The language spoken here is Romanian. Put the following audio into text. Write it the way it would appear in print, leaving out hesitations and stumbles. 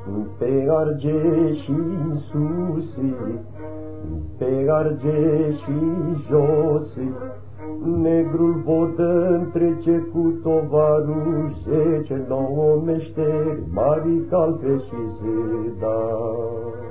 pe arge și sus, pe arge și jos, negrul vodăn trece cu tovarul 10-9 meșteri, mari calpe și zâda.